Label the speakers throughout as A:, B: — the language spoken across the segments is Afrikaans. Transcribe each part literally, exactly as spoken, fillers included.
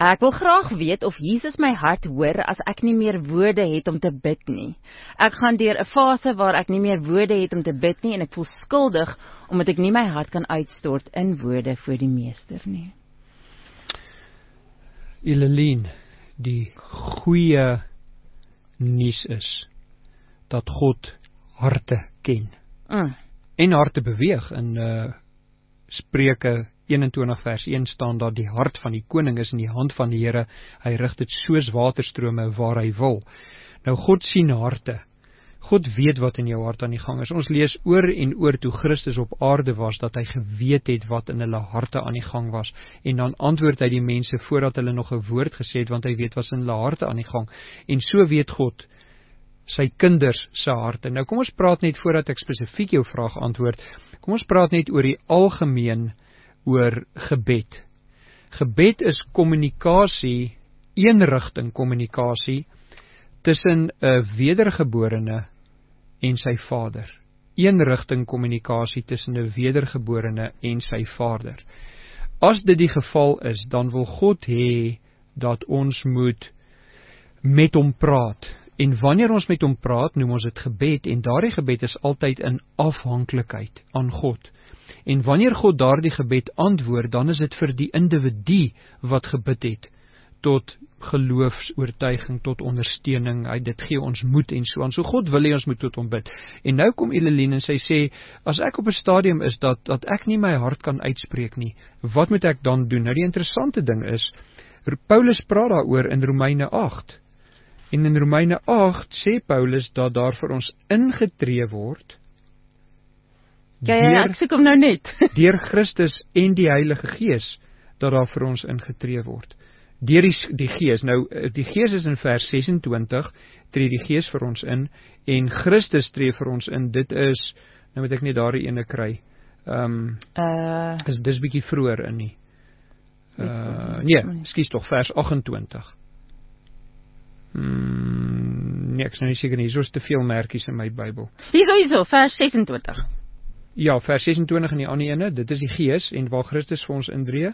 A: Ek wil graag weet of Jesus my hart hoor as ek nie meer woorde het om te bid nie. Ek gaan deur 'n fase waar ek nie meer woorde het om te bid nie en ek voel skuldig omdat ek nie my hart kan uitstort in woorde voor die Meester nie.
B: Eline, die goeie nuus is dat God harte ken.
A: Mm.
B: En harte beweeg. In uh, Spreuke eenentwintig vers een staan dat die hart van die koning is in die hand van die Here, hy rig dit soos waterstrome waar hy wil. Nou God sien harte. God weet wat in jou hart aan die gang is. Ons lees oor en oor toe Christus op aarde was, dat hy geweet het wat in hulle harte aan die gang was. En dan antwoord hy die mense voordat hulle nog 'n woord gesê het, want hy weet wat in hulle harte aan die gang. En so weet God sy kinders se harte. Nou kom ons praat net voordat ek spesifiek jou vraag antwoord. Kom ons praat net oor die algemeen oor gebed. Gebed is kommunikasie, eenrigting kommunikasie tussen 'n wedergeborene en sy vader. Eenrigting kommunikasie tussen 'n wedergeborene en sy vader. As dit die geval is, dan wil God hê dat ons moet met hom praat. En wanneer ons met hom praat, noem ons dit gebed, en daardie gebed is altyd in afhanklikheid aan God. En wanneer God daardie gebed antwoord, dan is dit vir die individu wat gebid het, tot geloofsoortuiging, tot ondersteuning, hy, dit gee ons moed en so aan. So God wil hê ons moet tot hom bid. En nou kom Eline en sy sê, as ek op 'n stadium is dat, dat ek nie my hart kan uitspreek nie, wat moet ek dan doen? Nou die interessante ding is, Paulus praat daaroor in Romeine agt. En in Romeine agt sê Paulus dat daar vir ons ingetree word,
A: Ja, ja, ek soek hom nou net.
B: deur Christus en die Heilige Gees, dat daar vir ons ingetree word. Deur die, die Gees, nou die Gees is in vers ses en twintig, tree die Gees vir ons in, en Christus tree vir ons in, dit is, nou moet ek net daar die ene kry, um,
A: Uh,
B: is dis bietjie vroeër in nie, uh, nee, skies tog, vers agt en twintig. Hmm, nee, ek is nou nie seker nie, hier is te veel merkies in my Bybel.
A: Hierso, hierso, vers ses en twintig.
B: Ja, vers ses en twintig in die ander ene, dit is die Gees, en waar Christus vir ons indree.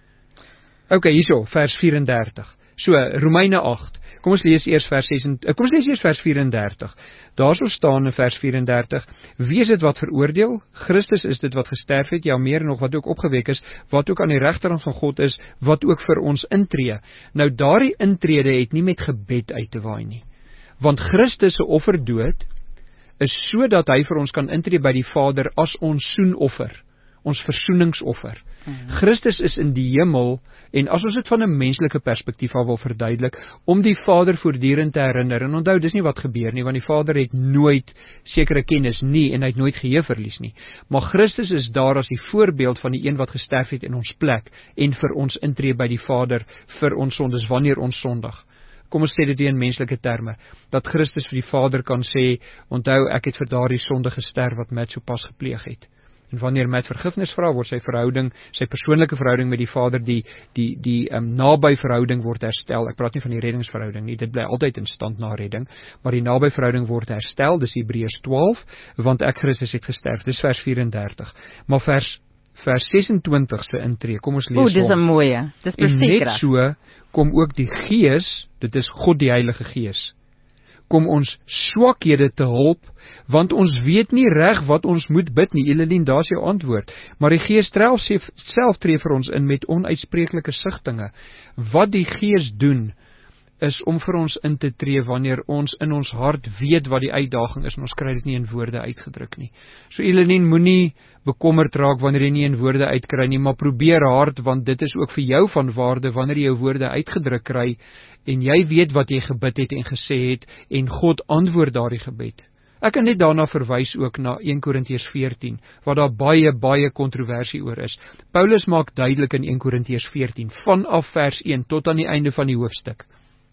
B: Ok, hierso, vers vyf en dertig. So, Romeine agt, kom ons lees eers vers ses en, kom ons lees eers vers vyf en dertig. Daar sou staan in vers vyf en dertig, wie is dit wat veroordeel? Christus is dit wat gesterf het, ja meer nog wat ook opgewek is, wat ook aan die regterhand van God is, wat ook vir ons intree. Nou daardie intrede het nie met gebed uit te waai nie, want Christus se offerdood is so dat hy vir ons kan intree by die Vader as ons soenoffer, ons versoeningsoffer. Mm-hmm. Christus is in die hemel, en as ons dit van 'n menslike perspektief af wil verduidelik, om die Vader voortdurend te herinner, en onthou, dis nie wat gebeur nie, want die Vader het nooit sekere kennis nie, en hy het nooit geheue verlies nie, maar Christus is daar as die voorbeeld van die een wat gesterf het in ons plek, en vir ons intree by die Vader, vir ons sondes, wanneer ons sondig. Kom ons sê dit weer in menslike terme, dat Christus vir die Vader kan sê, onthou, ek het vir daardie sonde gesterf wat Matt so pas gepleeg het. En wanneer Matt vergifnis vra, word sy verhouding, sy persoonlike verhouding met die Vader, die, die, die um, naby verhouding word herstel. Ek praat nie van die reddingsverhouding nie, dit bly altyd in stand na redding, maar die naby verhouding word herstel, dis Hebreërs twaalf, want ek Christus het gesterf, dis vers vyf en dertig. Maar vers, vers ses en twintig se intree, kom ons lees hom.
A: O, dis 'n mooie, dis
B: En
A: perfek.
B: net so, kom ook die Gees, dit is God die Heilige Gees, kom ons swakhede te hulp, want ons weet nie reg wat ons moet bid nie. Eline, daar's jou antwoord. Maar die Gees self, self tree vir ons in met onuitspreeklike sigtinge. Wat die Gees doen, is om vir ons in te tree wanneer ons in ons hart weet wat die uitdaging is, en ons kry dit nie in woorde uitgedruk nie. So Eline, moenie bekommerd raak wanneer jy nie in woorde uitkry nie, maar probeer hard, want dit is ook vir jou van waarde wanneer jy jou woorde uitgedruk kry, en jy weet wat jy gebid het en gesê het, en God antwoord daardie gebed. Ek kan net daarna verwys ook na een Korintiërs veertien, waar daar baie, baie kontroversie oor is. Paulus maak duidelik in een Korintiërs veertien, vanaf vers een tot aan die einde van die hoofstuk,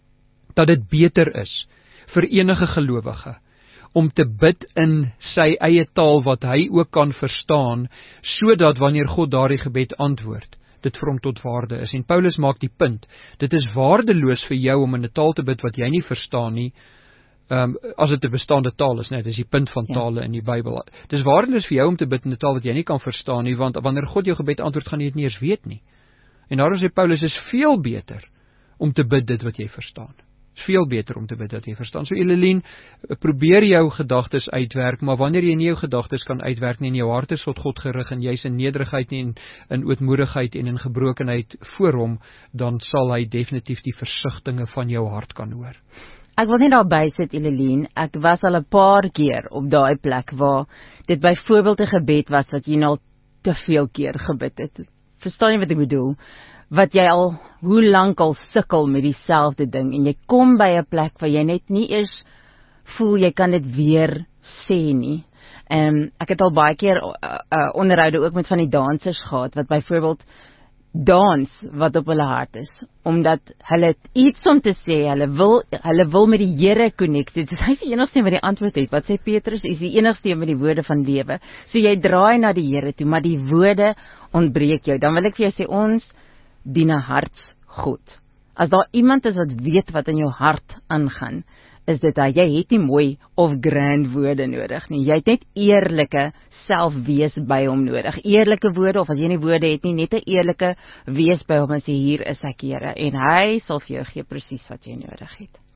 B: dat dit beter is vir enige gelowige om te bid in sy eie taal wat hy ook kan verstaan, sodat wanneer God daardie gebed antwoord, dit vir hom tot waarde is. En Paulus maak die punt, dit is waardeloos vir jou om in 'n taal te bid wat jy nie verstaan nie, um, as dit 'n bestaande taal is, net, dit is die punt van tale in die Bybel. Dit is waardeloos vir jou om te bid in 'n taal wat jy nie kan verstaan nie, want wanneer God jou gebed antwoord, gaan jy dit nie eens weet nie. En daarom sê Paulus, is veel beter om te bid dit wat jy verstaan. Veel beter om te bid dat jy verstaan. So Eline, probeer jou gedagtes uitwerk, maar wanneer jy nie jou gedagtes kan uitwerk nie, en jou hart is tot God gerig, en jy is in nederigheid en in ootmoedigheid en in gebrokenheid voor hom, dan sal hy definitief die versigtinge van jou hart kan hoor.
A: Ek wil net daarby sit, Eline, ek was al 'n paar keer op daai plek waar dit byvoorbeeld 'n gebed was wat jy nou te veel keer gebid het. Verstaan jy wat ek bedoel? Wat jy al, hoe lank al sukkel met dieselfde ding, en jy kom by 'n plek waar jy net nie eers voel jy kan dit weer sê nie. Um, ek het al baie keer uh, uh, onderhoude ook met van die dansers gehad, wat byvoorbeeld dans wat op hulle hart is, omdat hulle iets om te sê, hulle wil, hulle wil met die Here connect, dit is hy is die enigste een wat die antwoord het, wat sê Petrus, is die enigste een met die woorde van lewe, so jy draai na die Here toe, maar die woorde ontbreek jou, dan wil ek vir jou sê, ons dien 'n hartsgod. As daar iemand is wat weet wat in jou hart aangaan, is dit dat jy het nie mooi of grand woorde nodig nie. Jy het net eerlike selfwees by hom nodig. Eerlike woorde, of as jy nie woorde het nie, net 'n eerlike wees by hom en sê, hier is ek, Here, en hy sal vir jou gee presies wat jy nodig het.